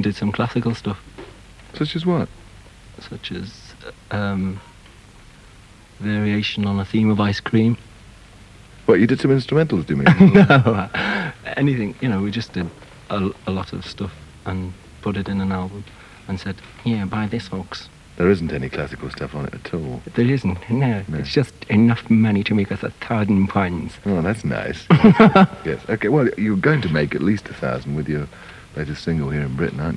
did some classical stuff, Such as what? such as variation on a theme of ice cream. What, you did some instrumentals, do you mean? No, anything. We just did a lot of stuff and put it in an album and said, "Yeah, buy this, folks." There isn't any classical stuff on it at all. There isn't. No, No. it's just enough money to make us 1,000 pounds. Oh, that's nice. Yes. Okay, well, you're going to make at least 1,000 with your latest single here in Britain, aren't you?